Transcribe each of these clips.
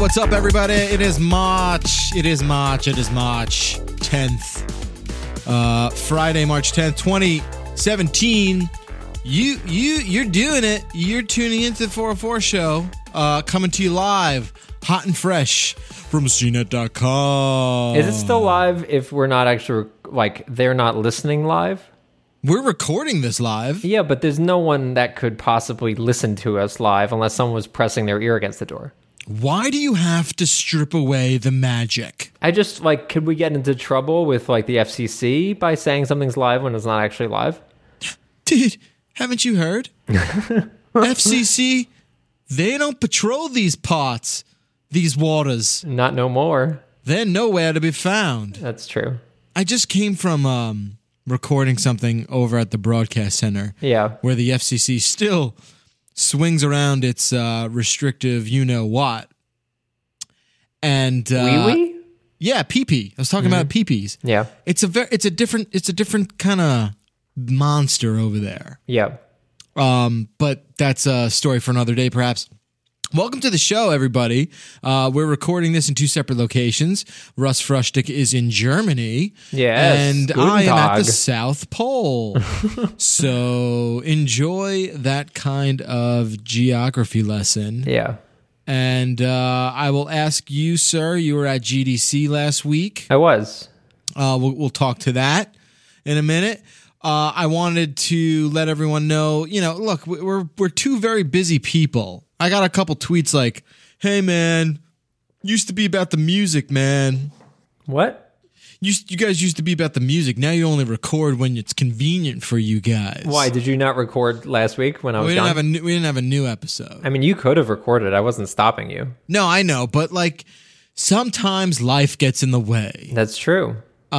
what's up, everybody? It is March 10th. Friday, March 10th, 2017. You're doing it. You're tuning into the 404 show, coming to you live, hot and fresh from CNET.com. Is it still live if we're not actually, they're not listening live? We're recording this live. Yeah, but there's no one that could possibly listen to us live unless someone was pressing their ear against the door. Why do you have to strip away the magic? I just, could we get into trouble with, the FCC by saying something's live when it's not actually live? Dude, haven't you heard? FCC, they don't patrol these parts, these waters. Not no more. They're nowhere to be found. That's true. I just came from recording something over at the broadcast center. Yeah. Where the FCC still swings around its restrictive you-know-what. And Wee-wee? Yeah, pee-pee. I was talking about pee-pees. Yeah. It's a different kind of monster over there. Yeah. But that's a story for another day, perhaps. Welcome to the show, everybody. We're recording this in two separate locations. Russ Frushtick is in Germany. Yes. And Guten I am at the Tag. South Pole. So enjoy that kind of geography lesson. Yeah. And I will ask you, sir, you were at GDC last week. I was. We'll talk to that in a minute. I wanted to let everyone know, look, we're two very busy people. I got a couple tweets like, hey, man, used to be about the music, man. What? You guys used to be about the music. Now you only record when it's convenient for you guys. Why? Did you not record last week when I was we gone? didn't have a new episode. I mean, you could have recorded. I wasn't stopping you. No, I know. But sometimes life gets in the way. That's true.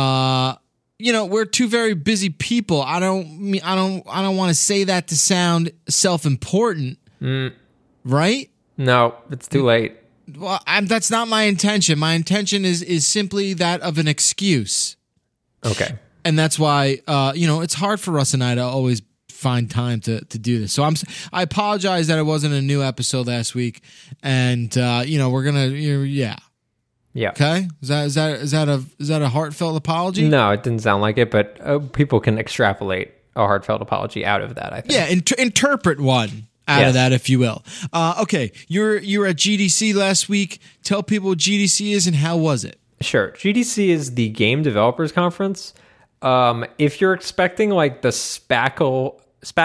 We're two very busy people. I don't want to say that to sound self-important. Right? No, it's too late. Well, that's not my intention. My intention is simply that of an excuse. Okay. And that's why, it's hard for Russ and I to always find time to do this. So I apologize that it wasn't a new episode last week. And, we're going to, yeah. Yeah. Okay. Is that a heartfelt apology? No, it didn't sound like it, but people can extrapolate a heartfelt apology out of that, I think. Yeah. Interpret one out of that, if you will. Okay. You were at GDC last week. Tell people what GDC is and how was it? Sure. GDC is the Game Developers Conference. If you're expecting the Sparkle,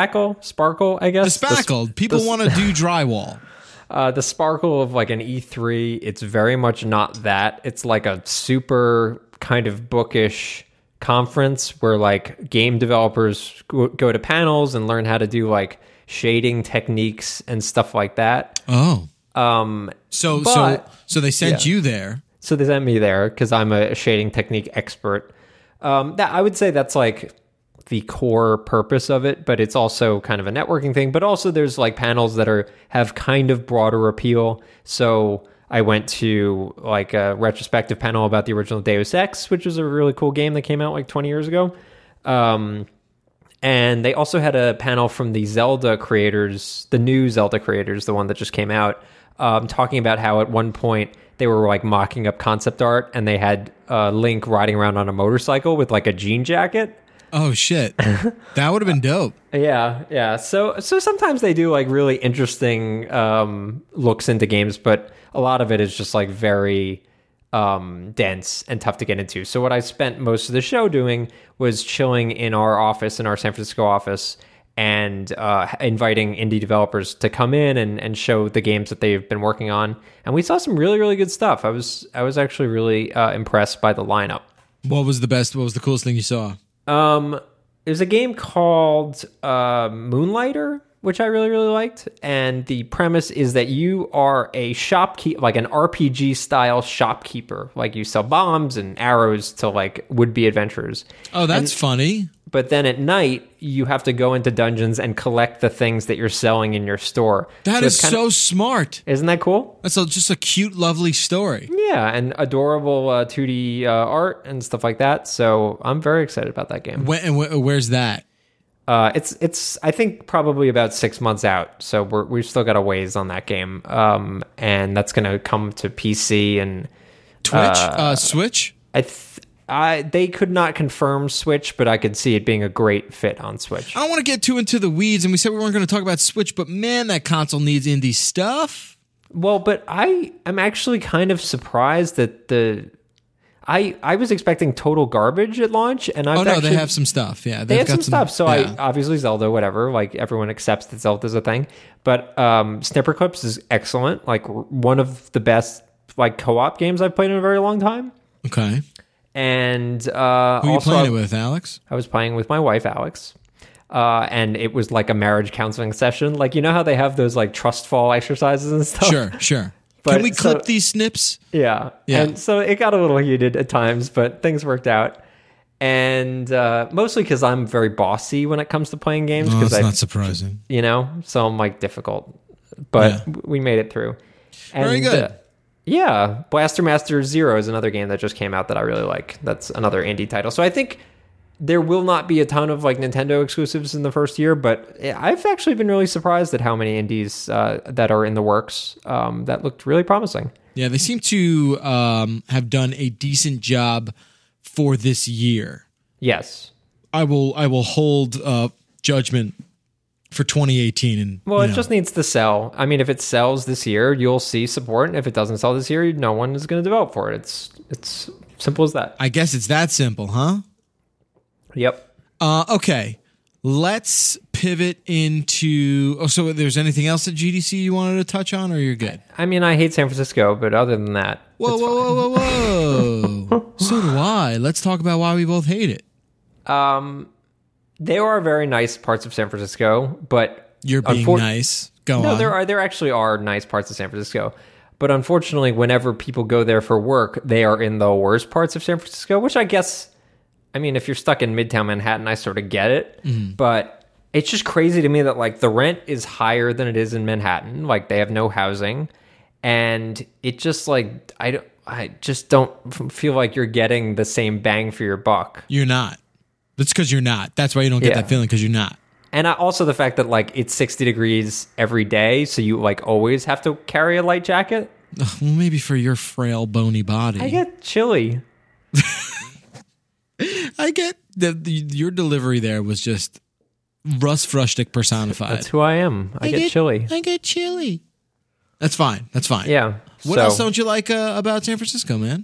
I guess. The Spackle. People want to do drywall. The sparkle of an E3, it's very much not that. It's a super kind of bookish conference where game developers go to panels and learn how to do shading techniques and stuff like that. Oh. So they sent you there. So they sent me there because I'm a shading technique expert. That I would say that's the core purpose of it, but it's also kind of a networking thing. But also there's panels that have kind of broader appeal. So I went to a retrospective panel about the original Deus Ex, which was a really cool game that came out 20 years ago. And they also had a panel from the Zelda creators, the new Zelda creators, the one that just came out, talking about how at one point they were mocking up concept art and they had Link riding around on a motorcycle with a jean jacket. Oh shit. That would have been dope. Yeah. So sometimes they do really interesting looks into games, but a lot of it is just very dense and tough to get into. So what I spent most of the show doing was chilling in our office, in our San Francisco office, and inviting indie developers to come in and show the games that they've been working on. And we saw some really, really good stuff. I was actually really impressed by the lineup. What was the coolest thing you saw? There's a game called Moonlighter, which I really, really liked. And the premise is that you are a shopkeeper, an RPG style shopkeeper. You sell bombs and arrows to would-be adventurers. Oh, that's funny. But then at night, you have to go into dungeons and collect the things that you're selling in your store. That is so smart. Isn't that cool? That's just a cute, lovely story. Yeah, and adorable 2D art and stuff like that. So I'm very excited about that game. Where's that? It's I think probably about 6 months out, so we've still got a ways on that game, and that's going to come to PC and Twitch, Switch. They could not confirm Switch, but I could see it being a great fit on Switch. I don't want to get too into the weeds, and we said we weren't going to talk about Switch, but man, that console needs indie stuff. Well, but I'm actually kind of surprised that I was expecting total garbage at launch, and they have some stuff. Yeah, they have some stuff. So yeah. I obviously Zelda, whatever. Like everyone accepts that Zelda's a thing, but Snipper Clips is excellent. Like one of the best like co-op games I've played in a very long time. Okay. And who are you also, playing it with, Alex? I was playing with my wife, Alex. And it was like a marriage counseling session. Like, you know how they have those like trust fall exercises and stuff? Sure. But, can we clip these snips? Yeah. And so it got a little heated at times, but things worked out. And mostly because I'm very bossy when it comes to playing games. Oh, that's not surprising. You know, so I'm like difficult. But we made it through. And, very good. Yeah, Blaster Master Zero is another game that just came out that I really like. That's another indie title. So I think there will not be a ton of like Nintendo exclusives in the first year, but I've actually been really surprised at how many indies that are in the works that looked really promising. Yeah, they seem to have done a decent job for this year. Yes. I will hold judgment for 2018. And well, it just needs to sell. I mean, if it sells this year, you'll see support. And if it doesn't sell this year, no one is going to develop for it. It's simple as that. I guess it's that simple, huh? Yep. Okay. Let's pivot into... Oh, so there's anything else at GDC you wanted to touch on, or you're good? I mean, I hate San Francisco, but other than that, Whoa. So do I. Let's talk about why we both hate it. There are very nice parts of San Francisco, but... You're being nice. Go on. No, there actually are nice parts of San Francisco. But unfortunately, whenever people go there for work, they are in the worst parts of San Francisco, which I guess... I mean, if you're stuck in Midtown Manhattan, I sort of get it. Mm-hmm. But it's just crazy to me that, like, the rent is higher than it is in Manhattan. Like, they have no housing. And it just, like... I just don't feel like you're getting the same bang for your buck. You're not. That's because you're not. That's why you don't get that feeling, because you're not. And also the fact that, like, it's 60 degrees every day, so you, like, always have to carry a light jacket. Well, maybe for your frail, bony body. I get chilly. I get your delivery there was just Russ Frushtick personified. That's who I am. I get chilly. I get chilly. That's fine. Yeah. What else don't you like about San Francisco, man?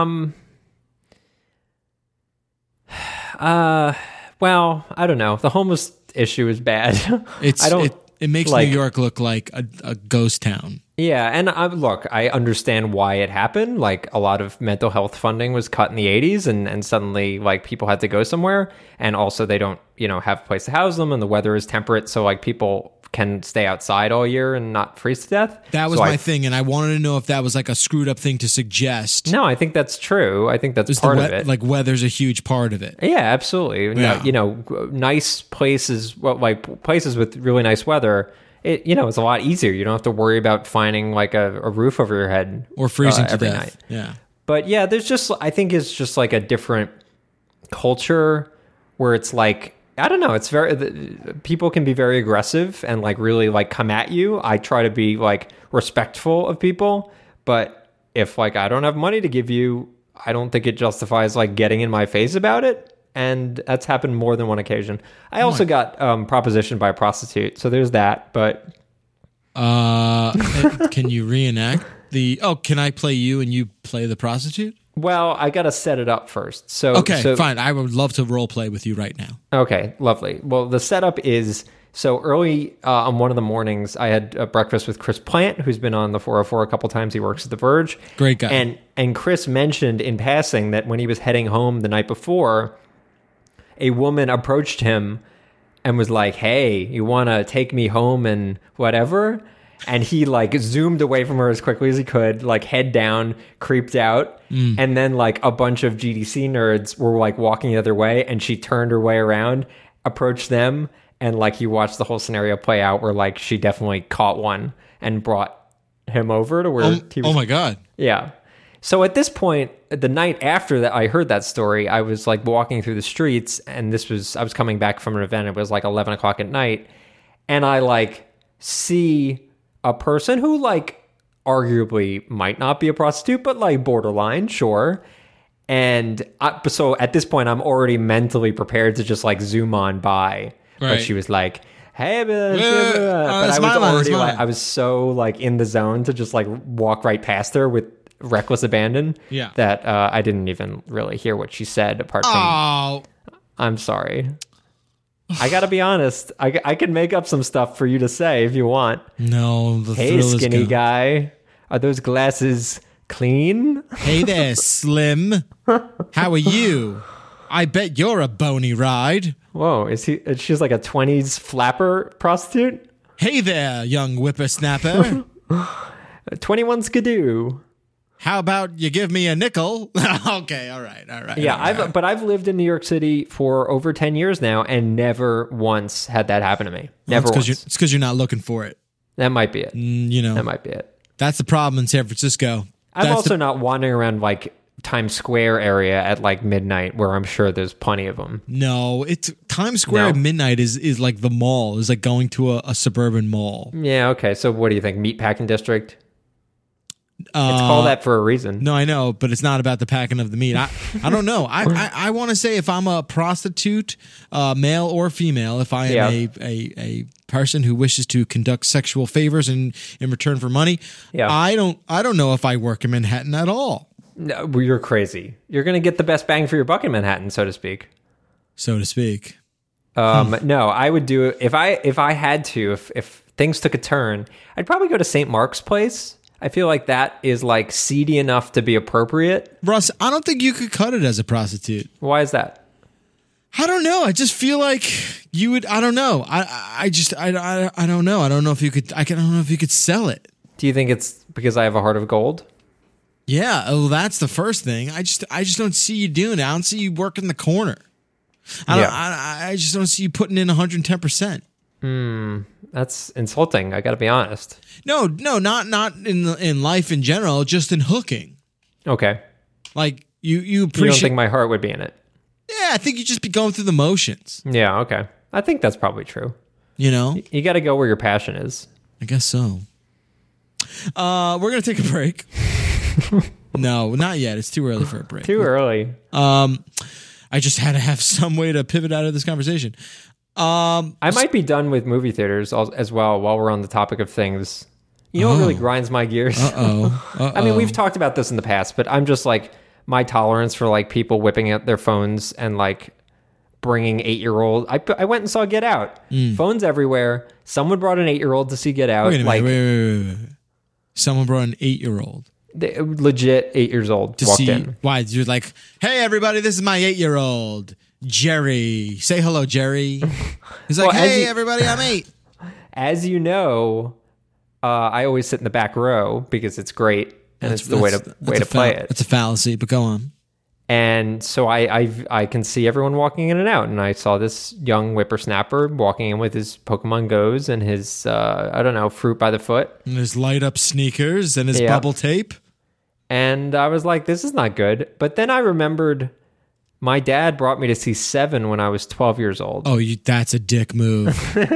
Well, I don't know. The homeless issue is bad. It makes New York look like a ghost town. Yeah, and look, I understand why it happened. Like, a lot of mental health funding was cut in the 80s, and suddenly, like, people had to go somewhere. And also, they don't, have a place to house them, and the weather is temperate, so, like, people can stay outside all year and not freeze to death. That was my thing, and I wanted to know if that was, like, a screwed up thing to suggest. No, I think that's true. I think that's part of it. Like, weather's a huge part of it. Yeah, absolutely. Yeah. Nice places, like, places with really nice weather... it's a lot easier. You don't have to worry about finding like a roof over your head or freezing to every death. night. Yeah, but yeah, I think it's just like a different culture where it's like, I don't know. It's people can be very aggressive and like really like come at you. I try to be like respectful of people, but if like I don't have money to give you, I don't think it justifies like getting in my face about it. And that's happened more than one occasion. I also got propositioned by a prostitute, so there's that. But can you reenact can I play you and you play the prostitute? Well, I got to set it up first. So fine. I would love to role play with you right now. Okay, lovely. Well, the setup is so early on one of the mornings. I had breakfast with Chris Plant, who's been on the 404 a couple times. He works at The Verge. Great guy. And Chris mentioned in passing that when he was heading home the night before, a woman approached him and was like, "Hey, you want to take me home and whatever?" And he like zoomed away from her as quickly as he could, like head down, creeped out. And then like a bunch of GDC nerds were like walking the other way, and she turned her way around, approached them, and like you watched the whole scenario play out where like she definitely caught one and brought him over to where he was. Oh my God. Yeah. So at this point, the night after that I heard that story, I was like walking through the streets, and I was coming back from an event. It was like 11 o'clock at night, and I like see a person who like arguably might not be a prostitute, but like borderline, sure. And so at this point, I'm already mentally prepared to just like zoom on by. Right. But she was like, "Hey, but I was already like, I was so like in the zone to just like walk right past her with reckless abandon that I didn't even really hear what she said apart from I'm sorry. I gotta be honest, I can make up some stuff for you to say if you want. No, the hey skinny guy, are those glasses clean? Hey there, Slim, how are you? I bet you're a bony ride. Whoa, she's like a 20s flapper prostitute? Hey there, young whippersnapper. 21 skidoo. How about you give me a nickel? Okay, all right. Yeah, all right. But I've lived in New York City for over 10 years now and never once had that happen to me. Never once. It's because you're not looking for it. That might be it. That might be it. That's the problem in San Francisco. I'm also not wandering around like Times Square area at like midnight where I'm sure there's plenty of them. No, it's Times Square at midnight is like the mall. It's like going to a suburban mall. Yeah, okay. So what do you think? Meatpacking District? It's called that for a reason. No, I know, but it's not about the packing of the meat. I don't know. I want to say if I'm a prostitute, male or female, if I am a person who wishes to conduct sexual favors in return for money, I don't know if I work in Manhattan at all. No, you're crazy. You're going to get the best bang for your buck in Manhattan, so to speak. So to speak. No, I would do it if I had to. If things took a turn, I'd probably go to St. Mark's Place. I feel like that is like seedy enough to be appropriate. Russ, I don't think you could cut it as a prostitute. Why is that? I don't know. I just feel like you would. I don't know. I don't know. I don't know if you could. I don't know if you could sell it. Do you think it's because I have a heart of gold? Yeah. Oh, that's the first thing. I just don't see you doing it. I don't see you working the corner. I just don't see you putting in 110%. That's insulting. I got to be honest. No, not in life in general, just in hooking. Okay. Like you appreciate. You don't think my heart would be in it? Yeah, I think you'd just be going through the motions. Yeah, okay. I think that's probably true. You know? You got to go where your passion is. I guess so. We're going to take a break. No, not yet. It's too early for a break. Too early. I just had to have some way to pivot out of this conversation. I might be done with movie theaters as well while we're on the topic of things. You know what really grinds my gears? I mean, we've talked about this in the past, but I'm just like, my tolerance for like people whipping out their phones and like bringing 8-year-old. I went and saw Get Out. Phones everywhere. Someone brought an 8-year-old to see Get Out. Wait a minute, wait. Someone brought an 8-year-old. Legit 8 years old to walked see in. Why? You're like, hey, everybody, this is my 8-year-old. Jerry. Say hello, Jerry. He's like, hey, everybody, I'm 8. As you know, I always sit in the back row because it's great and it's the way to play it. It's a fallacy, but go on. And so I can see everyone walking in and out, and I saw this young whippersnapper walking in with his Pokemon Go's and his fruit by the foot, and his light up sneakers and his bubble tape. And I was like, this is not good. But then I remembered my dad brought me to see Seven when I was 12 years old. Oh, that's a dick move.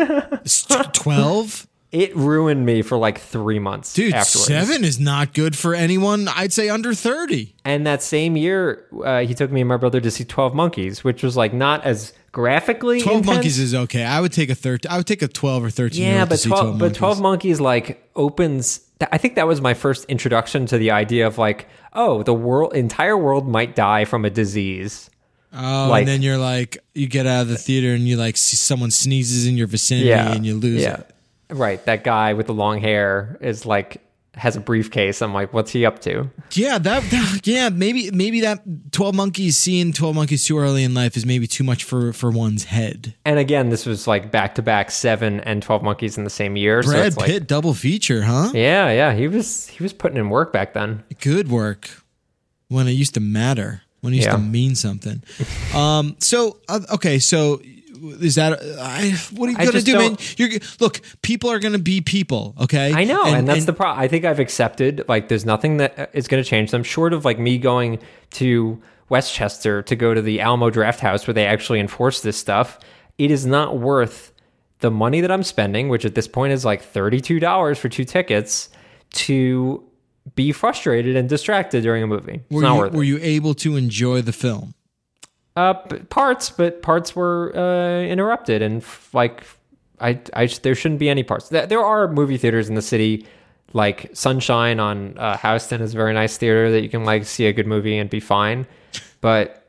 12? It ruined me for like 3 months. Dude, afterwards. 7 is not good for anyone, I'd say, under 30. And that same year, he took me and my brother to see 12 Monkeys, which was like not as graphically 12 intense. Monkeys is okay. I would take a 12 or 13 year old to see 12 Monkeys. But 12 Monkeys like opens... I think that was my first introduction to the idea of like, oh, the entire world might die from a disease. Oh, and then you're like, you get out of the theater and you like see someone sneezes in your vicinity and you lose it. Right. That guy with the long hair is like, has a briefcase. I'm like, what's he up to? Yeah, maybe that 12 Monkeys, seeing 12 Monkeys too early in life is maybe too much for one's head. And again, this was like back-to-back 7 and 12 Monkeys in the same year. Brad so Pitt like, double feature, huh? Yeah. He was putting in work back then. Good work. When it used to matter. When it used to mean something. So is that what are you gonna do, man? Look, people are gonna be people, okay? I know, and that's the problem. I think I've accepted, like, there's nothing that is going to change them short of, like, me going to Westchester to go to the Alamo Draft House where they actually enforce this stuff. It is not worth the money that I'm spending, which at this point is like $32 for 2 tickets, to be frustrated and distracted during a movie. It's not worth it. Were you able to enjoy the film? Parts were interrupted, and there shouldn't be any parts. There are movie theaters in the city, like Sunshine on Houston is a very nice theater that you can like see a good movie and be fine. But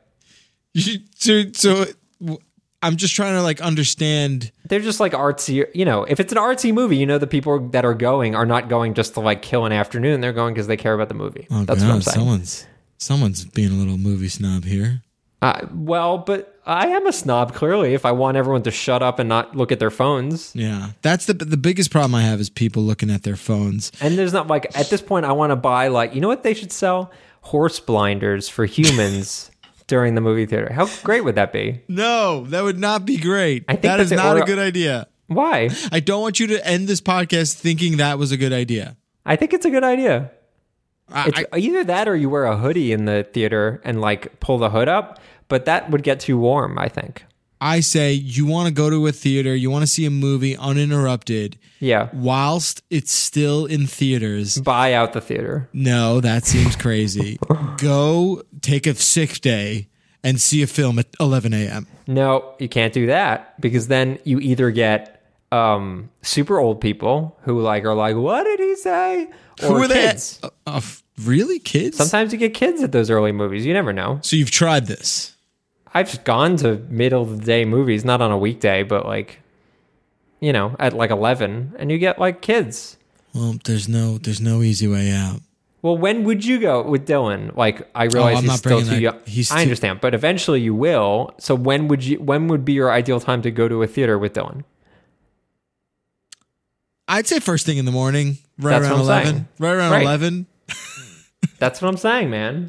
so I'm just trying to like understand. They're just like artsy, you know. If it's an artsy movie, you know, the people that are going are not going just to like kill an afternoon. They're going because they care about the movie. Oh, that's God, what I'm saying. Someone's being a little movie snob here. Well, but I am a snob, clearly, if I want everyone to shut up and not look at their phones. Yeah, that's the biggest problem I have is people looking at their phones. And there's not, like, at this point, I want to buy, like, you know what they should sell? Horse blinders for humans during the movie theater. How great would that be? No, that would not be great. I think that is not a good idea. Why? I don't want you to end this podcast thinking that was a good idea. I think it's a good idea. Either that or you wear a hoodie in the theater and, like, pull the hood up. But that would get too warm, I think. I say you want to go to a theater, you want to see a movie uninterrupted. Yeah. Whilst it's still in theaters. Buy out the theater. No, that seems crazy. Go take a sick day and see a film at 11 a.m. No, you can't do that because then you either get super old people who like are like, what did he say? Or who are kids. Really? Kids? Sometimes you get kids at those early movies. You never know. So you've tried this? I've just gone to middle of the day movies, not on a weekday, but like, you know, at like 11, and you get like kids. Well, there's no easy way out. Well, when would you go with Dylan? Like, I realize he's still too young. I understand, but eventually you will. So when would be your ideal time to go to a theater with Dylan? I'd say first thing in the morning, right around 11. Right around 11. That's what I'm saying, man.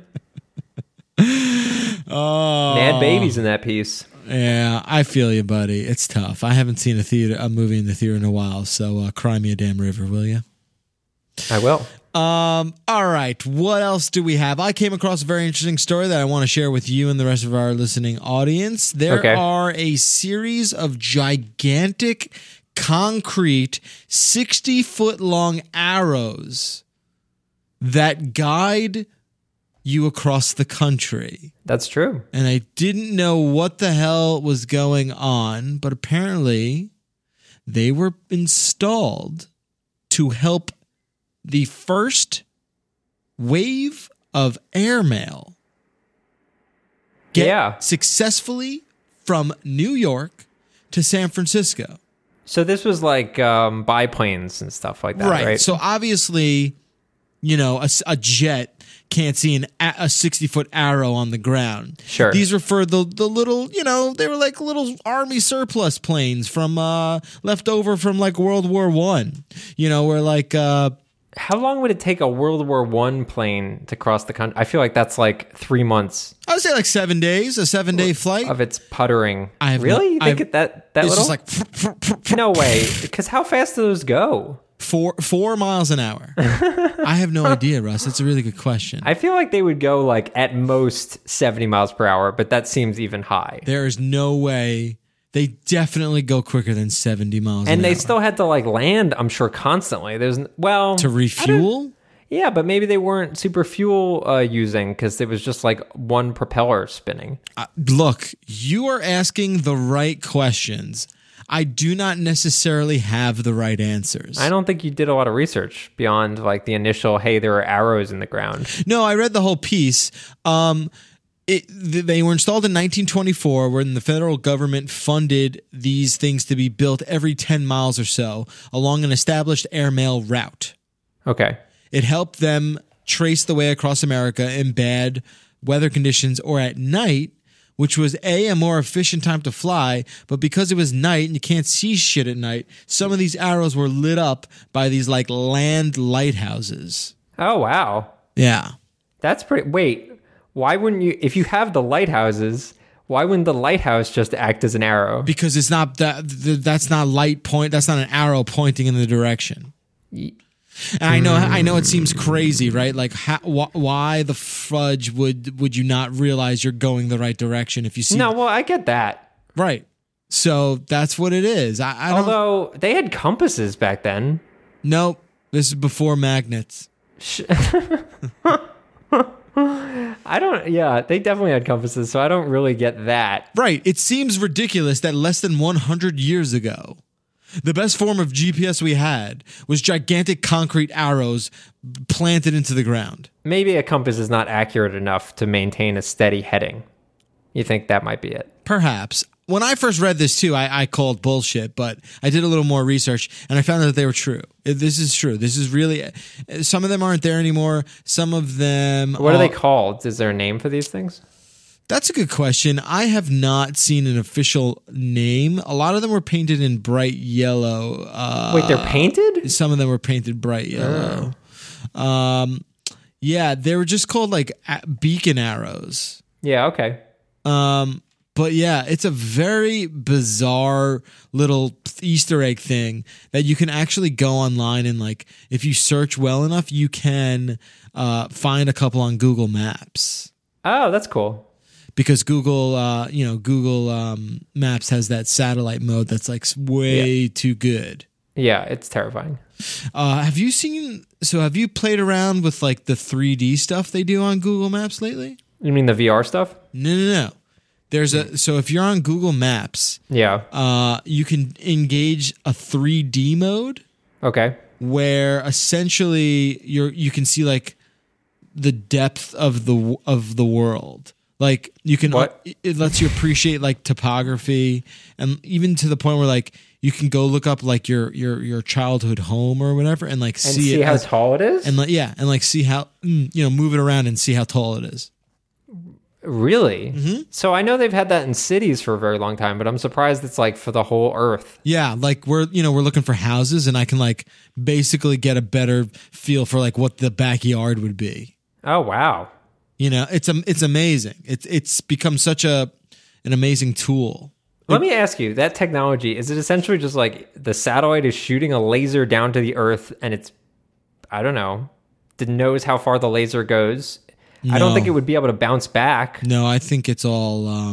Oh, mad babies in that piece. Yeah, I feel you, buddy. It's tough. I haven't seen a movie in the theater in a while, so cry me a damn river, will you? I will. All right. What else do we have? I came across a very interesting story that I want to share with you and the rest of our listening audience. There are a series of gigantic concrete 60-foot long arrows that guide you across the country. That's true. And I didn't know what the hell was going on, but apparently they were installed to help the first wave of airmail get successfully from New York to San Francisco. So this was like biplanes and stuff like that, right? So obviously, you know, a jet can't see a 60-foot arrow on the ground. Sure. These were for the little, you know, they were like little army surplus planes from left over from like World War I. You know, where like how long would it take a World War I plane to cross the country? I feel like that's like 3 months. I would say like 7 days, a 7-day flight of its puttering. Really? You think that it's little? Just like no way, because how fast do those go? 4 miles an hour. I have no idea, Russ. It's a really good question. I feel like they would go like at most 70 miles per hour, but that seems even high. There is no way. They definitely go quicker than 70 miles an hour. And they still had to like land, I'm sure, constantly. To refuel? Yeah, but maybe they weren't super fuel using because it was just like one propeller spinning. Look, you are asking the right questions. I do not necessarily have the right answers. I don't think you did a lot of research beyond like the initial, hey, there are arrows in the ground. No, I read the whole piece. They were installed in 1924 when the federal government funded these things to be built every 10 miles or so along an established airmail route. Okay. It helped them trace the way across America in bad weather conditions or at night, which was a more efficient time to fly, but because it was night and you can't see shit at night, some of these arrows were lit up by these like land lighthouses. Oh, wow. Yeah. That's pretty... Wait, why wouldn't you... If you have the lighthouses, Why wouldn't the lighthouse just act as an arrow? Because it's not that's not light point. That's not an arrow pointing in the direction. And I know it seems crazy, right? Like, why the fudge would you not realize you're going the right direction if you see? No, well, I get that. Right. So that's what it is. Although they had compasses back then. Nope. This is before magnets. Yeah, they definitely had compasses, so I don't really get that. Right. It seems ridiculous that less than 100 years ago, the best form of GPS we had was gigantic concrete arrows planted into the ground. Maybe a compass is not accurate enough to maintain a steady heading. You think that might be it? Perhaps. When I first read this too, I called bullshit, but I did a little more research and I found out that they were true. This is true. This is really, some of them aren't there anymore. Some of them. What are they called? Is there a name for these things? That's a good question. I have not seen an official name. A lot of them were painted in bright yellow. Wait, they're painted? Some of them were painted bright yellow. Yeah, they were just called like beacon arrows. Yeah, okay. But yeah, it's a very bizarre little Easter egg thing that you can actually go online and, like, if you search well enough, you can find a couple on Google Maps. Oh, that's cool. Because Google Maps has that satellite mode that's like way too good. Yeah, it's terrifying. Have you played around with like the 3D stuff they do on Google Maps lately? You mean the VR stuff? No. So if you're on Google Maps, you can engage a 3D mode. Okay. Where essentially you can see like the depth of the world. Like you can it lets you appreciate like topography, and even to the point where like you can go look up like your childhood home or whatever and like see how tall it is, and like see how move it around and see how tall it is. Really? Mm-hmm. So I know they've had that in cities for a very long time, but I'm surprised it's like for the whole Earth. Yeah, like we're looking for houses, and I can like basically get a better feel for like what the backyard would be. Oh wow! It's amazing. It's become such an amazing tool. Let me ask you, that technology, is it essentially just like the satellite is shooting a laser down to the Earth, and it's, I don't know, it knows how far the laser goes? No. I don't think it would be able to bounce back. No, I think it's all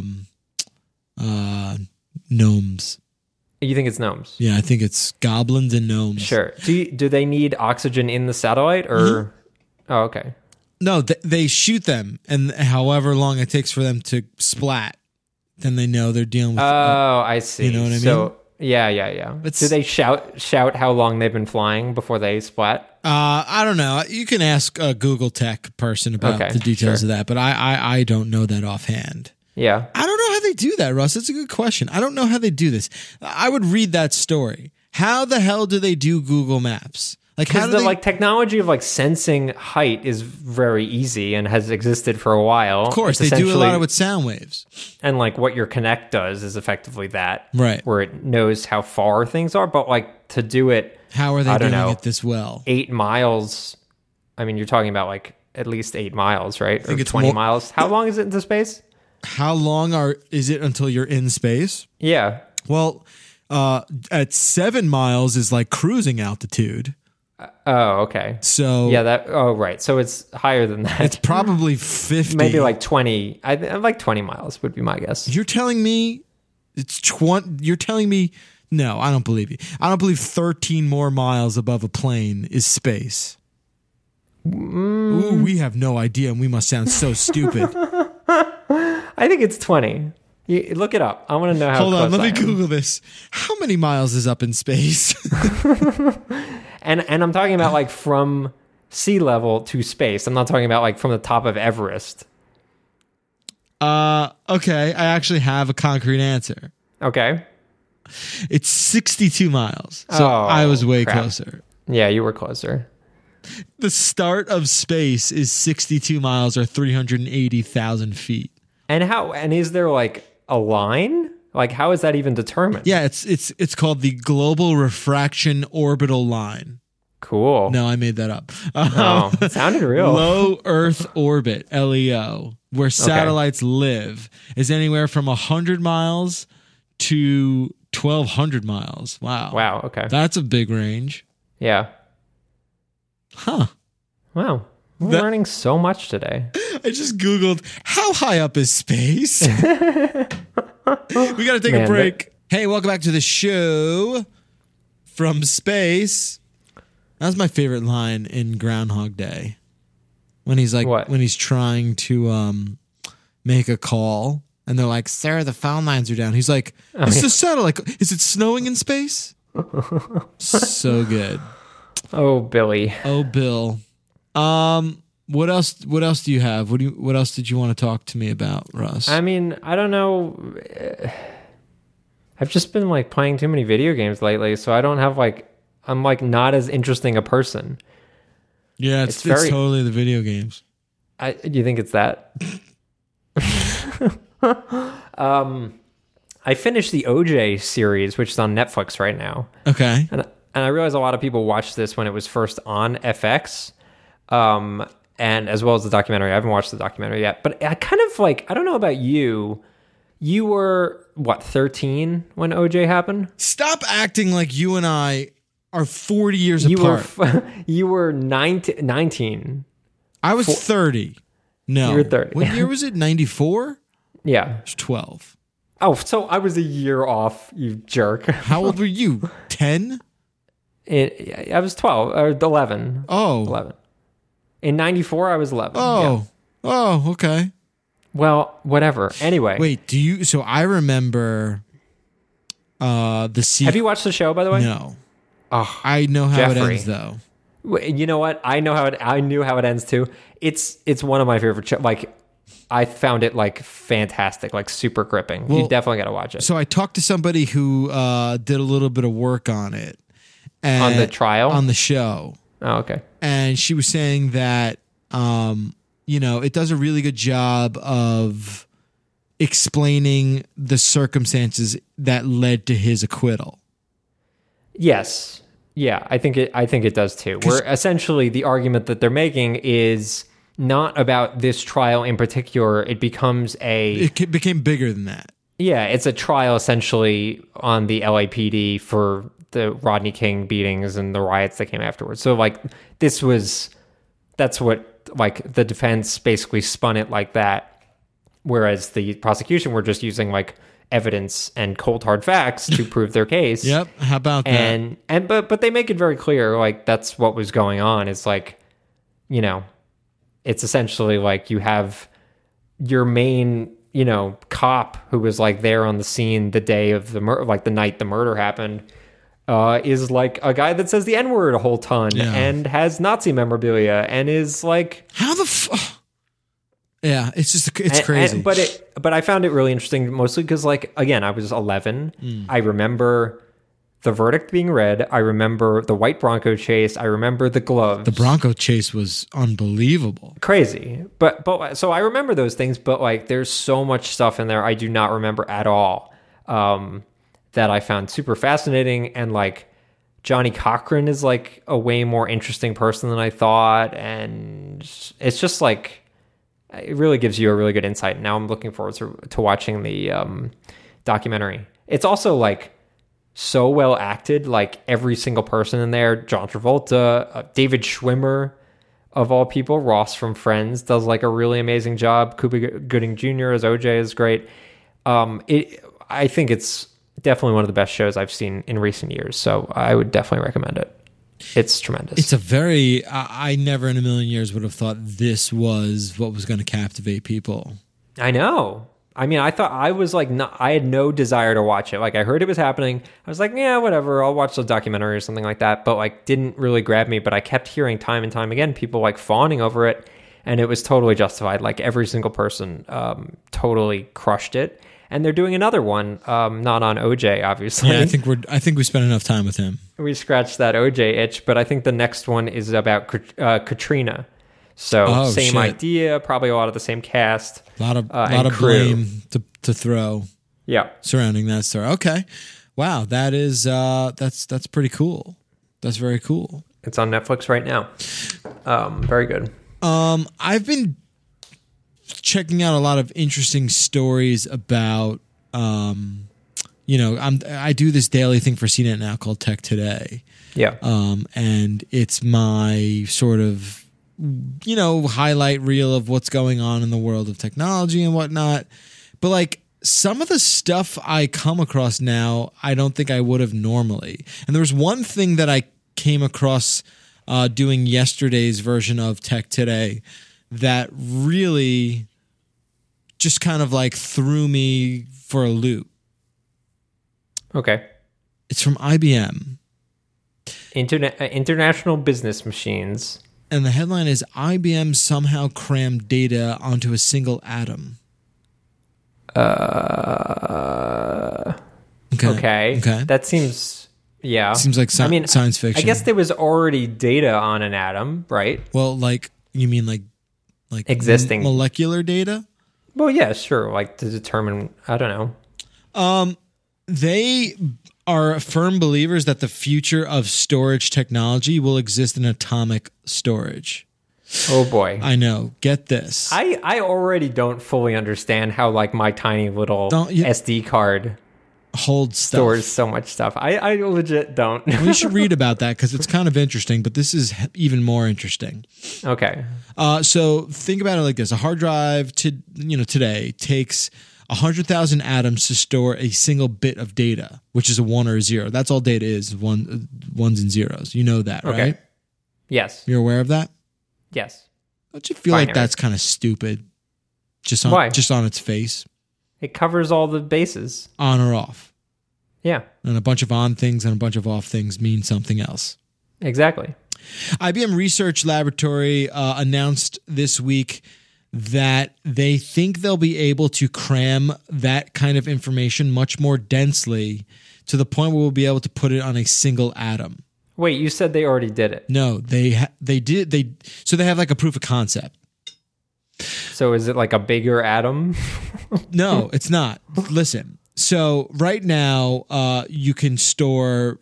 gnomes. You think it's gnomes? Yeah, I think it's goblins and gnomes. Sure. Do they need oxygen in the satellite, or? Mm-hmm. Oh, okay. No, they shoot them, and however long it takes for them to splat, then they know they're dealing with. Oh, I see. You know what I mean? So yeah. Do they shout how long they've been flying before they splat? I don't know. You can ask a Google Tech person about the details of that, but I don't know that offhand. Yeah. I don't know how they do that, Russ. That's a good question. I don't know how they do this. I would read that story. How the hell do they do Google Maps? Like, how do they... technology of like sensing height is very easy and has existed for a while. Of course, they do a lot of with sound waves. And like what your Kinect does is effectively that, right? Where it knows how far things are, but like to do it, how are they doing it this well? 8 miles. I mean, you're talking about like at least 8 miles, right? I think it's 20 miles. How long is it into space? How long is it until you're in space? Yeah. Well, at 7 miles is like cruising altitude. Oh, okay. So right. So it's higher than that. It's probably 50. Maybe like 20. Like 20 miles would be my guess. You're telling me it's 20? You're telling me no? I don't believe you. I don't believe 13 more miles above a plane is space. Ooh, we have no idea, and we must sound so stupid. I think it's 20. You look it up. I want to know how. Hold on, let me Google this. How many miles is up in space? And I'm talking about like from sea level to space. I'm not talking about like from the top of Everest. Okay. I actually have a concrete answer. Okay. It's 62 miles. So I was way closer. Yeah, you were closer. The start of space is 62 miles or 380,000 feet. And is there like a line? Like, how is that even determined? Yeah, it's called the Global Refraction Orbital Line. Cool. No, I made that up. It sounded real. Low Earth Orbit, LEO. where satellites live is anywhere from 100 miles to 1,200 miles. Wow. Okay. That's a big range. Yeah. Huh. Wow. We're learning so much today. I just Googled, how high up is space? We got to take a break. Hey, welcome back to the show from space. That was my favorite line in Groundhog Day. When he's like, what? When he's trying to make a call and they're like, "Sir, the phone lines are down." He's like, "It's a satellite. Is it snowing in space?" So good. Oh, Billy. Oh, Bill. What else do you have? What else did you want to talk to me about, Russ? I mean, I don't know. I've just been like playing too many video games lately, so I don't have I'm like not as interesting a person. Yeah, it's totally the video games. You think it's that? I finished the OJ series, which is on Netflix right now. Okay. And I realize a lot of people watched this when it was first on FX, and as well as the documentary. I haven't watched the documentary yet, but I kind of I don't know about you. You were, 13 when OJ happened? Stop acting like you and I are 40 years apart. You were 19. I was 30. No. You were 30. What year was it? 94? Yeah. I was 12. Oh, so I was a year off, you jerk. How old were you? 10? I was 12, or 11. Oh. 11. In 94, I was 11. Oh. Yeah. Oh, okay. Well, whatever. Anyway. Wait, so I remember the sequel. Have you watched the show, by the way? No. Oh, I know how Jeffrey. it ends, though. You know what? I knew how it ends too. It's one of my favorite shows. I found it fantastic, super gripping. Well, you definitely got to watch it. So I talked to somebody who did a little bit of work on it. On the trial? On the show. Oh, okay. And she was saying that, it does a really good job of explaining the circumstances that led to his acquittal. Yes. Yeah, I think it does too. Where essentially the argument that they're making is not about this trial in particular. It becomes It became bigger than that. Yeah, it's a trial essentially on the LAPD for the Rodney King beatings and the riots that came afterwards. So that's what the defense basically spun it like that, whereas the prosecution were just using evidence and cold hard facts to prove their case. Yep. How about that? But they make it very clear that's what was going on. It's it's essentially you have your main cop who was there on the scene the day of the murder, the night the murder happened, is a guy that says the N-word a whole ton and has Nazi memorabilia and is how the yeah, it's crazy. But I found it really interesting, mostly because again, I was 11. I remember the verdict being read. I remember the white Bronco chase. I remember the gloves. The Bronco chase was unbelievable. Crazy. But so I remember those things, but there's so much stuff in there I do not remember at all. That I found super fascinating, and Johnny Cochran is a way more interesting person than I thought, and it's just it really gives you a really good insight. Now I'm looking forward to watching the documentary. It's also so well acted, every single person in there. John Travolta, David Schwimmer, of all people, Ross from Friends does a really amazing job. Cuba Gooding Jr. as OJ is great. I think it's definitely one of the best shows I've seen in recent years, so I would definitely recommend it. It's tremendous. It's a very... I never in a million years would have thought this was what was going to captivate people. I know. I mean, I thought I was I had no desire to watch it. I heard it was happening. I was yeah, whatever. I'll watch the documentary or something like that. But didn't really grab me. But I kept hearing time and time again people fawning over it, and it was totally justified. Every single person totally crushed it. And they're doing another one, not on OJ, obviously. Yeah, I think we spent enough time with him. We scratched that OJ itch, but I think the next one is about Katrina. So same idea, probably a lot of the same cast. A lot of blame to throw. Yeah, surrounding that story. Okay, wow, that is that's pretty cool. That's very cool. It's on Netflix right now. Very good. I've been checking out a lot of interesting stories about, I do this daily thing for CNET now called Tech Today. Yeah. And it's my sort of, highlight reel of what's going on in the world of technology and whatnot. But like some of the stuff I come across now, I don't think I would have normally. And there was one thing that I came across doing yesterday's version of Tech Today that really just kind of like threw me for a loop. Okay. It's from IBM. International Business Machines. And the headline is IBM somehow crammed data onto a single atom. Okay. That seems, yeah. Seems like science fiction. I guess there was already data on an atom, right? Well, like, you mean like existing molecular data? Well, yeah, sure. Like to determine, I don't know. They are firm believers that the future of storage technology will exist in atomic storage. Oh boy. I know. Get this. I already don't fully understand how like my tiny little SD card holds stuff. Stores so much stuff. I legit don't. We should read about that because it's kind of interesting, but this is even more interesting. Okay. So think about it like this. A hard drive today takes 100,000 atoms to store a single bit of data, which is a 1 or a 0. That's all data is, ones and zeros. You know that, right? Okay. Yes. You're aware of that? Yes. Don't you feel like that's kind of stupid? Just on its face? It covers all the bases. On or off. Yeah. And a bunch of on things and a bunch of off things mean something else. Exactly. IBM Research Laboratory announced this week that they think they'll be able to cram that kind of information much more densely to the point where we'll be able to put it on a single atom. Wait, you said they already did it. No, they did. So they have like a proof of concept. So is it like a bigger atom? No, it's not. Listen. So right now, you can store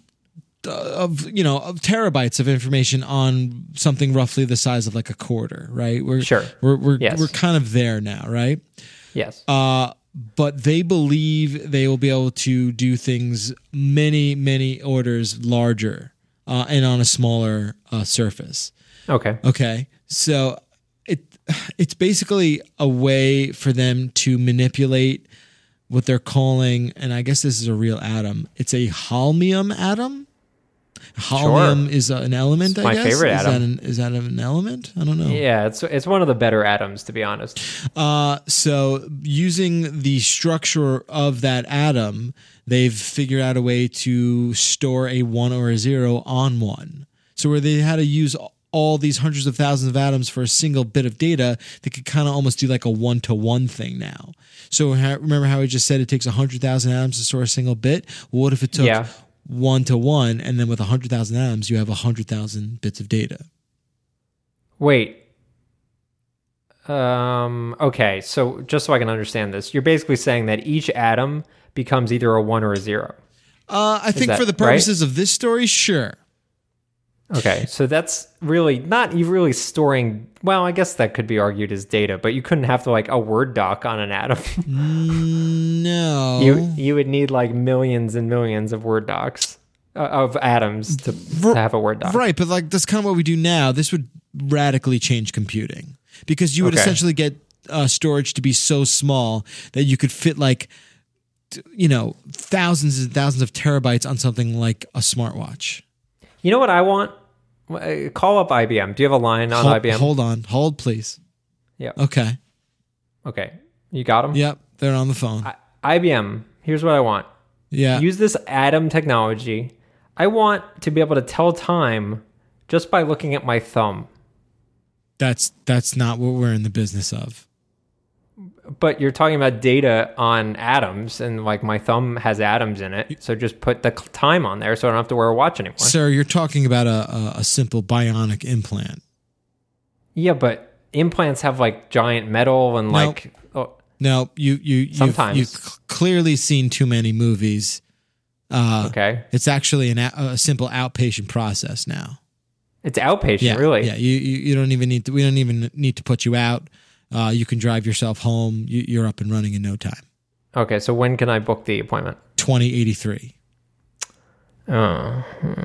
of terabytes of information on something roughly the size of like a quarter, right? We're kind of there now, right? Yes. But they believe they will be able to do things many orders larger and on a smaller surface. Okay. Okay. So it's basically a way for them to manipulate what they're calling, and I guess this is a real atom. It's a holmium atom. Holmium is an element, it's my favorite atom. Is that an element? I don't know. Yeah, it's one of the better atoms, to be honest. So using the structure of that atom, they've figured out a way to store a 1 or a 0 on one. So where they had to use all these hundreds of thousands of atoms for a single bit of data, they could kind of almost do like a 1-to-1 thing now. So remember how we just said it takes 100,000 atoms to store a single bit? Well, what if it took 1-to-1, and then with 100,000 atoms, you have 100,000 bits of data? Wait. Okay, so just so I can understand this, you're basically saying that each atom becomes either a 1 or a 0. I think for the purposes of this story, sure. Okay, so that's really not you really storing. Well, I guess that could be argued as data, but you couldn't have to like a Word doc on an atom. No, you would need like millions and millions of Word docs of atoms to have a Word doc. Right, but like that's kind of what we do now. This would radically change computing because you would essentially get storage to be so small that you could fit like thousands and thousands of terabytes on something like a smartwatch. You know what I want? Call up IBM. Do you have a line on IBM? Hold please. Yeah. Okay. You got them? Yep, they're on the phone. IBM, here's what I want. Yeah. Use this atom technology. I want to be able to tell time just by looking at my thumb. That's not what we're in the business of. But you're talking about data on atoms, and like my thumb has atoms in it, so just put the time on there so I don't have to wear a watch anymore. Sir, you're talking about a simple bionic implant. Yeah, but implants have like giant metal and like... No, you've clearly seen too many movies. Okay. It's actually a simple outpatient process now. It's outpatient, really? Yeah, you don't even need to. We don't even need to put you out. You can drive yourself home. You're up and running in no time. Okay, so when can I book the appointment? 2083. Oh.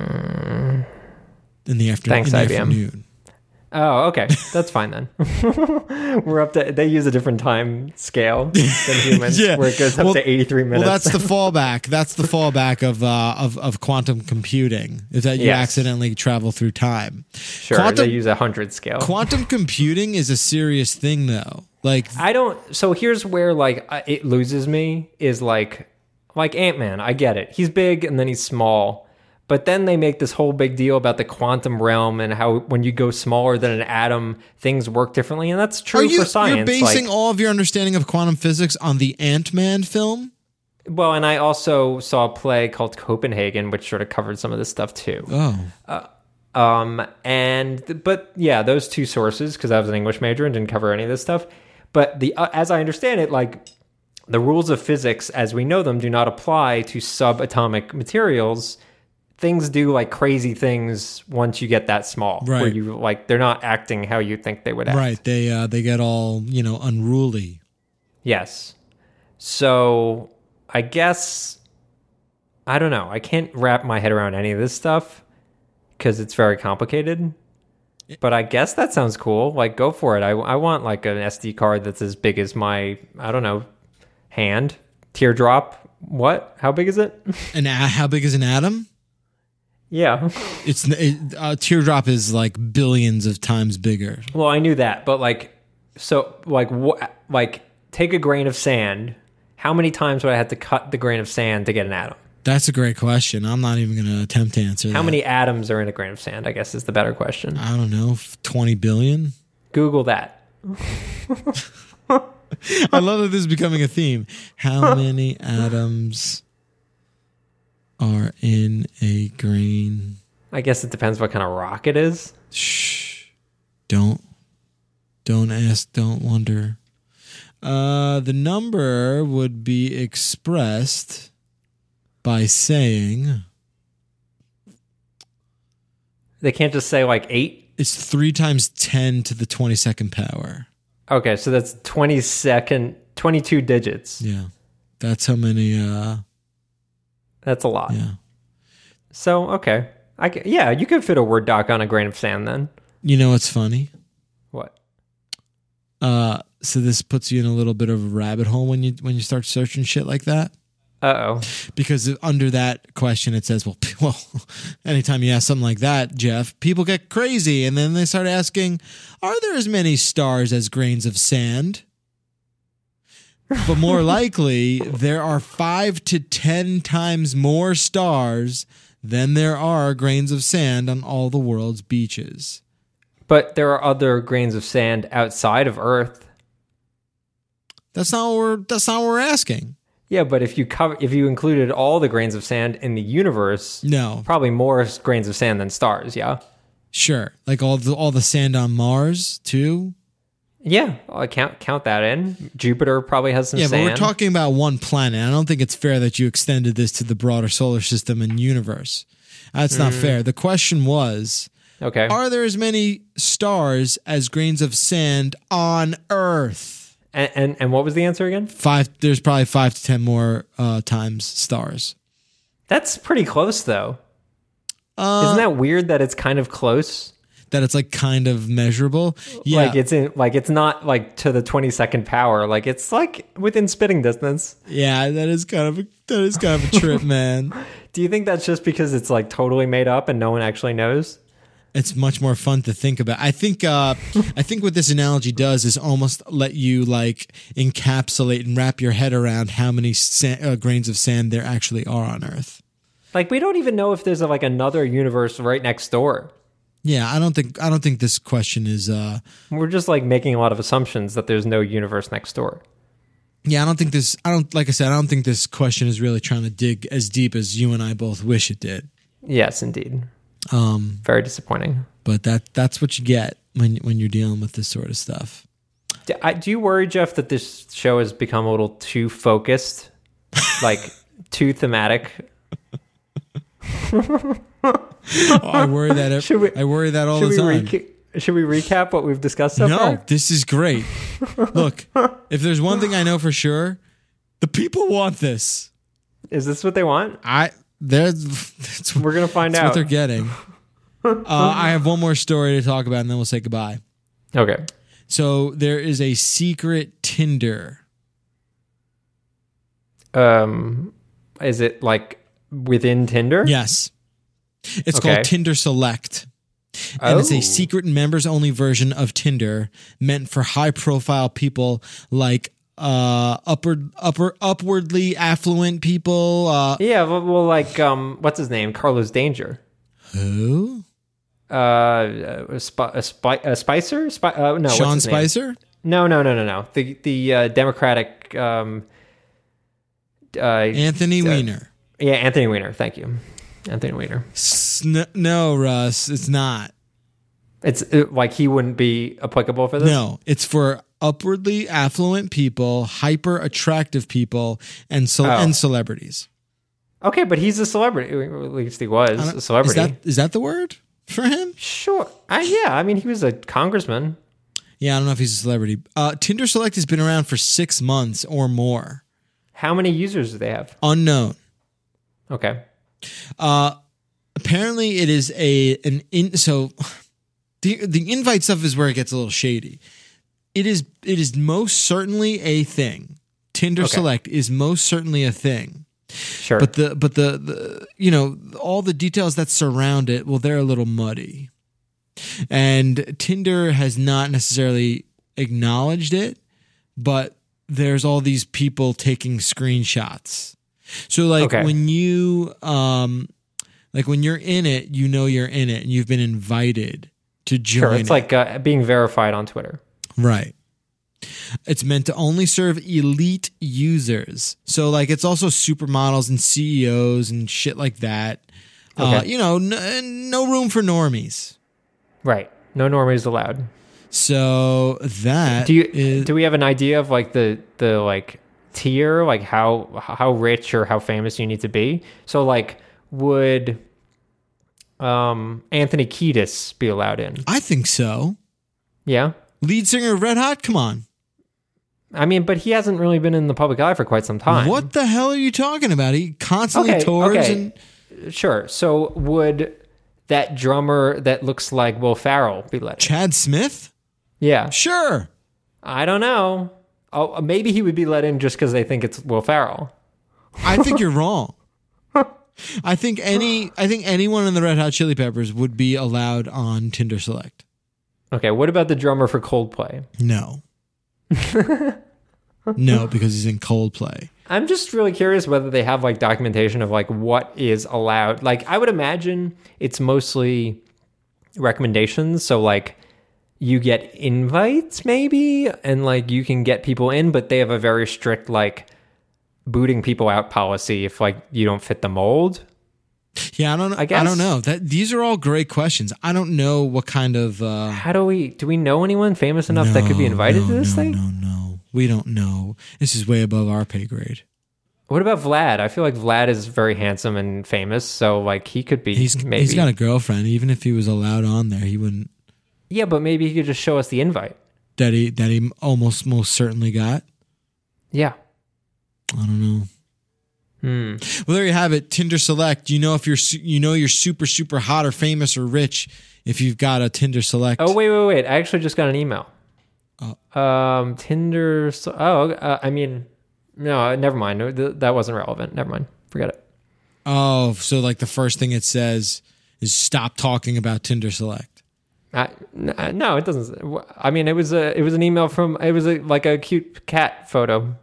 In the Thanks, IBM. afternoon. Oh, okay. That's fine then. We're up to, they use a different time scale than humans, where it goes up to 83 minutes. Well, that's the fallback. That's the fallback of quantum computing, is that you accidentally travel through time. Sure, they use 100 scale. Quantum computing is a serious thing, though. Like, so here's where, like, it loses me, is like Ant-Man. I get it. He's big and then he's small. But then they make this whole big deal about the quantum realm and how when you go smaller than an atom, things work differently. And that's true for science. You're basing all of your understanding of quantum physics on the Ant-Man film? Well, and I also saw a play called Copenhagen, which sort of covered some of this stuff too. Oh. But yeah, those two sources, because I was an English major and didn't cover any of this stuff. But as I understand it, like, the rules of physics as we know them do not apply to subatomic materials. Things do like crazy things once you get that small, right? Where you like, they're not acting how you think they would act. Right. They get all, unruly. Yes. So I guess, I don't know. I can't wrap my head around any of this stuff because it's very complicated. But I guess that sounds cool. Like, go for it. I want like an SD card that's as big as my, I don't know, hand. Teardrop. What? How big is it? How big is an atom? Yeah. Teardrop is like billions of times bigger. Well, I knew that, but take a grain of sand. How many times would I have to cut the grain of sand to get an atom? That's a great question. I'm not even going to attempt to answer that. How many atoms are in a grain of sand, I guess, is the better question. I don't know, 20 billion? Google that. I love that this is becoming a theme. How many atoms are in a grain? I guess it depends what kind of rock it is. Shh. Don't ask, don't wonder. The number would be expressed by saying... They can't just say like 8? It's 3 times 10 to the 22nd power. Okay, so that's 22 digits. Yeah. That's how many... That's a lot. Yeah. So, okay. You could fit a Word doc on a grain of sand then. You know what's funny? What? So this puts you in a little bit of a rabbit hole when you start searching shit like that. Uh-oh. Because under that question it says, well, anytime you ask something like that, Jeff, people get crazy, and then they start asking, are there as many stars as grains of sand? But more likely, there are 5 to 10 times more stars than there are grains of sand on all the world's beaches. But there are other grains of sand outside of Earth. That's not what we're asking. Yeah, but if you included all the grains of sand in the universe, no, probably more grains of sand than stars. Yeah, sure. Like all the sand on Mars too. Yeah, I count that in. Jupiter probably has some sand. Yeah, but we're talking about one planet. I don't think it's fair that you extended this to the broader solar system and universe. That's not fair. The question was, okay, are there as many stars as grains of sand on Earth? And what was the answer again? 5. There's probably 5 to 10 more times stars. That's pretty close, though. Isn't that weird that it's kind of close? That it's like kind of measurable. Yeah, it's not like to the 22nd power. Like it's like within spitting distance. Yeah, that is kind of a trip, man. Do you think that's just because it's like totally made up and no one actually knows? It's much more fun to think about. I think what this analogy does is almost let you like encapsulate and wrap your head around how many grains of sand there actually are on Earth. Like we don't even know if there's like another universe right next door. Yeah, I don't think this question is. We're just like making a lot of assumptions that there's no universe next door. Yeah, I don't think this question is really trying to dig as deep as you and I both wish it did. Yes, indeed. Very disappointing. But that's what you get when you're dealing with this sort of stuff. Do you worry, Jeff, that this show has become a little too focused, like too thematic? I worry that. I worry that all the time. Should we recap what we've discussed so far? No, this is great. Look, if there's one thing I know for sure, the people want this. Is this what they want? That's We're gonna find out what they're getting. I have one more story to talk about, and then we'll say goodbye. Okay. So there is a secret Tinder. Is it like within Tinder? Yes. It's Okay. called Tinder Select. And it's Oh. a secret members-only version of Tinder meant for high-profile people like upwardly affluent people. Yeah. Well, like what's his name? Carlos Danger. Who? Spicer? No. Sean what's his name? Spicer? No. The Democratic. Anthony Weiner. Yeah, Anthony Weiner. Thank you, Anthony Weiner. No, Russ, it's not. It's like he wouldn't be applicable for this. No, it's for upwardly affluent people, hyper attractive people, and and celebrities. Okay, but he's a celebrity. Or at least he was a celebrity. Is that the word for him? Sure. Yeah. I mean, he was a congressman. Yeah, I don't know if he's a celebrity. Tinder Select has been around for 6 months or more. How many users do they have? Unknown. Okay. Apparently, it is so the invite stuff is where it gets a little shady. It is most certainly a thing. Tinder Select is most certainly a thing. Sure. But the all the details that surround it, well, they're a little muddy. And Tinder has not necessarily acknowledged it, but there's all these people taking screenshots. So when you when you're in it, you know you're in it and you've been invited to join. Sure, it's like being verified on Twitter. Right. It's meant to only serve elite users. So it's also supermodels and CEOs and shit like that. Okay. No room for normies. Right. No normies allowed. So that do we have an idea of the tier, like how rich or how famous you need to be? So would Anthony Kiedis be allowed in? I think so. Yeah. Lead singer of Red Hot? Come on. I mean, but he hasn't really been in the public eye for quite some time. What the hell are you talking about? He constantly tours and Sure. So would that drummer that looks like Will Ferrell be let in? Chad Smith? Yeah. Sure. I don't know. Oh, maybe he would be let in just because they think it's Will Ferrell. I think you're wrong. I think anyone in the Red Hot Chili Peppers would be allowed on Tinder Select. Okay, what about the drummer for Coldplay? No. No, because he's in Coldplay. I'm just really curious whether they have documentation of what is allowed. I would imagine it's mostly recommendations. So you get invites maybe, and you can get people in, but they have a very strict booting people out policy if you don't fit the mold. Yeah, I don't know. I don't know. These are all great questions. I don't know what kind of How do we know anyone famous enough that could be invited to this thing? No. We don't know. This is way above our pay grade. What about Vlad? I feel like Vlad is very handsome and famous, so he could be. He's got a girlfriend. Even if he was allowed on there, he wouldn't. Yeah, but maybe he could just show us the invite. That he almost most certainly got. Yeah. I don't know. Well, there you have it. Tinder Select. You know if you're super super hot or famous or rich if you've got a Tinder Select. Oh wait! I actually just got an email. Tinder. I mean, no, never mind. That wasn't relevant. Never mind. Forget it. Oh, so the first thing it says is stop talking about Tinder Select. No, it doesn't. I mean, it was an email from. It was a cute cat photo.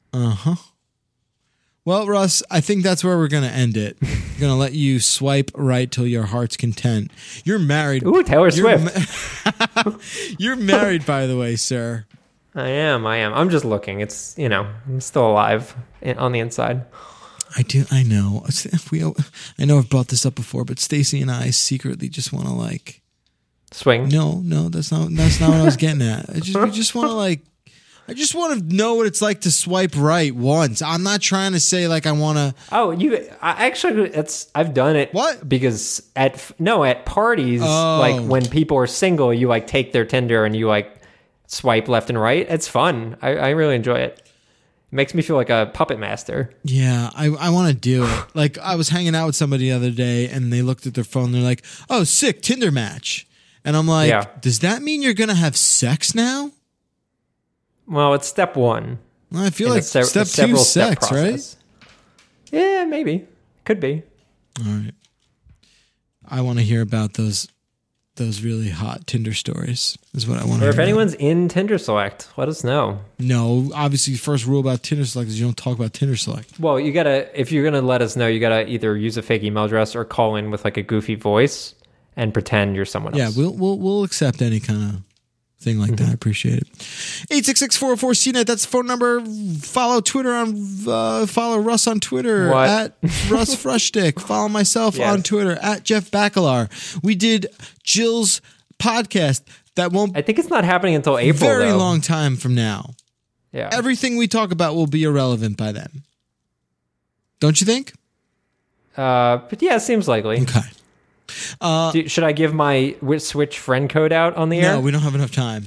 Well, Russ, I think that's where we're going to end it. We're going to let you swipe right till your heart's content. You're married. Ooh, Taylor Swift. You're married, by the way, sir. I am. I'm just looking. It's, I'm still alive on the inside. I know. I know I've brought this up before, but Stacy and I secretly just want to swing. No, that's not what I was getting at. We just want to I just want to know what it's like to swipe right once. I'm not trying to say I want to. Oh, I've done it. What? Because at parties, when people are single, you take their Tinder and you swipe left and right. It's fun. I really enjoy it. It makes me feel like a puppet master. Yeah, I want to do it. Like, I was hanging out with somebody the other day, and they looked at their phone. They're like, "Oh, sick, Tinder match." And I'm like, Does that mean you're going to have sex now? Well, it's step one. Well, I feel like step two is sex, right? Yeah, maybe. Could be. All right. I want to hear about those really hot Tinder stories is what I want to hear. Or if anyone's in Tinder Select, let us know. No, obviously, the first rule about Tinder Select is you don't talk about Tinder Select. Well, if you're going to let us know, you got to either use a fake email address or call in with like a goofy voice and pretend you're someone else. Yeah, we'll accept any kind of thing like that. I appreciate it. 866-404-CNET. That's the phone number. Follow Russ on Twitter at Russ Frushtick. Follow myself on Twitter at Jeff Bacalar. We did Jill's podcast that won't. I think it's not happening until April. Very long time from now. Yeah. Everything we talk about will be irrelevant by then. Don't you think? But yeah, it seems likely. Okay. Should I give my Switch friend code out on the air? No, we don't have enough time.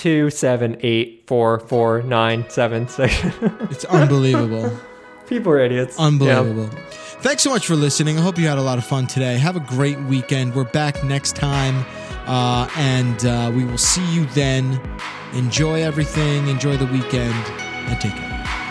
2784497. It's unbelievable. People are idiots. Unbelievable. Yeah. Thanks so much for listening. I hope you had a lot of fun today. Have a great weekend. We're back next time, and we will see you then. Enjoy everything. Enjoy the weekend, and take care.